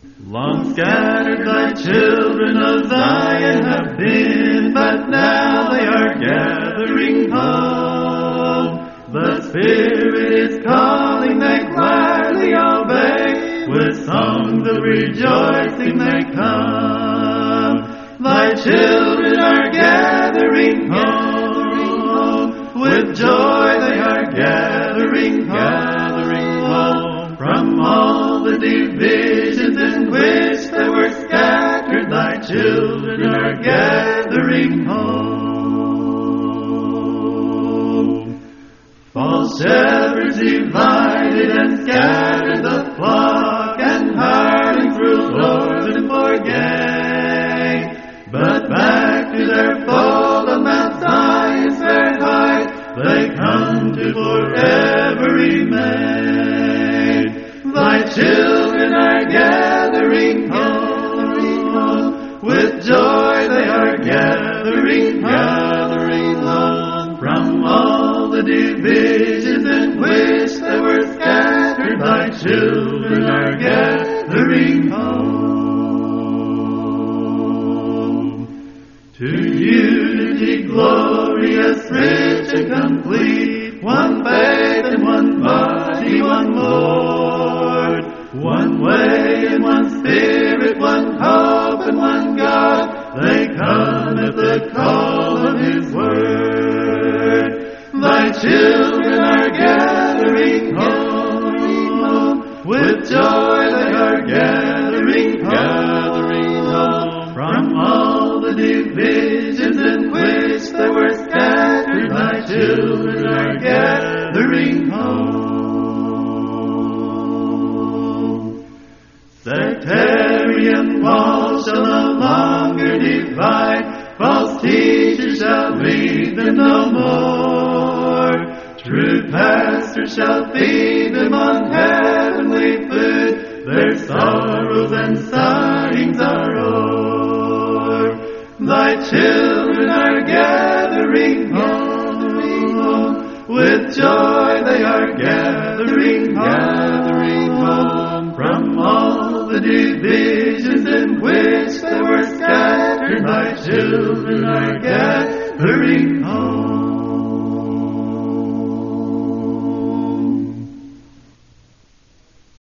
Long scattered thy children of Zion have been, but now they are gathering home. The Spirit is calling, they gladly obey, with songs of rejoicing they come. Thy children are gathering home, with joy they are gathering home. From all the divisions in which they were scattered, thy children are gathering home. False shepherds divided and scattered the flock, and hurrying through lords and forgave. But back to their fold on Mount Zion's fair height, they come to forever remain. Thy children are gathering home, with joy they are gathering home. From all the divisions in which they were scattered, thy children are gathering home. To unity glorious, rich and complete, one faith and one body, one Lord, one way and one Spirit, one hope and one God, they come at the call of His word. Thy children are gathering home, with joy they are gathering home. From all the divisions in which they were scattered, thy children are gathering home. Sectarian walls shall no longer divide, false teachers shall lead them no more. True pastors shall feed them on heavenly food, their sorrows and sighings are o'er. Thy children are gathering home, with joy they are gathering home. From all the divisions in which they were scattered, thy children are gathering home.